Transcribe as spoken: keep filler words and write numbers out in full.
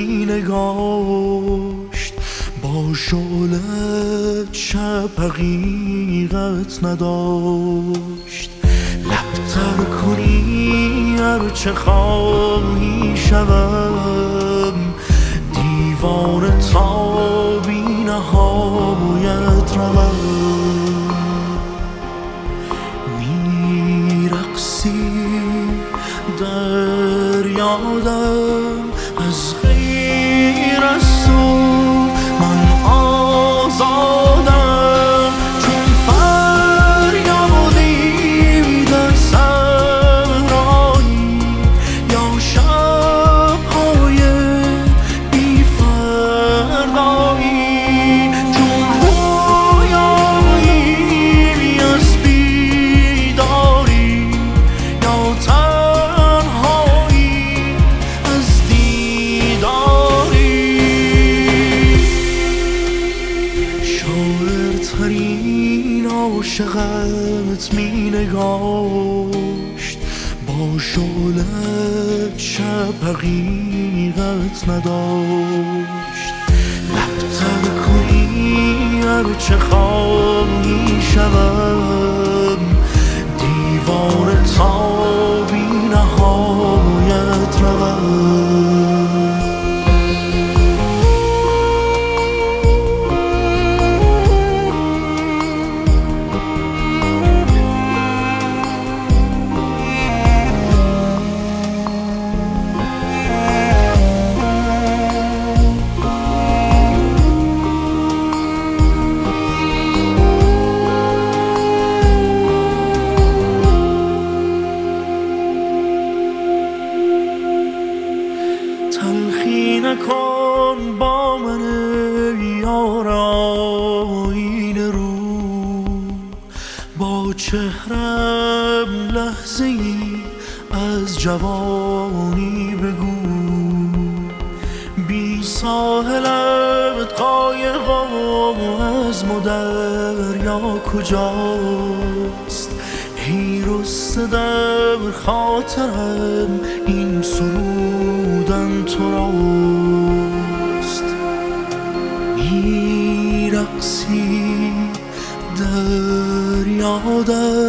می نگاشت، با شعله شب حقیقت نداشت. لبتر کنی هرچه خواهی شوم، دیوانه تا بی نهایت روم. میرقصی در یادم، از غیر از تو من آزادم. چون فریادی در صحرایی یا شب‌های بی فردایی، چون رویایی از بیداری یا تنهایی از دیداری. شاعرترین عاشقت می نگاشت، با شعله شب حقیقت نداشت. لبتر کنی هرچه خواهی شوم، دیوانه تا بی نهایت روم. تلخی نکن با من یار آینه رو، با چهرم لحظه ای از جوانی بگو. بی ساحلت قایقم از دریا کجاست؟ ای رسته در خاطرم این سرودن تو راست. میرقصی در یادم،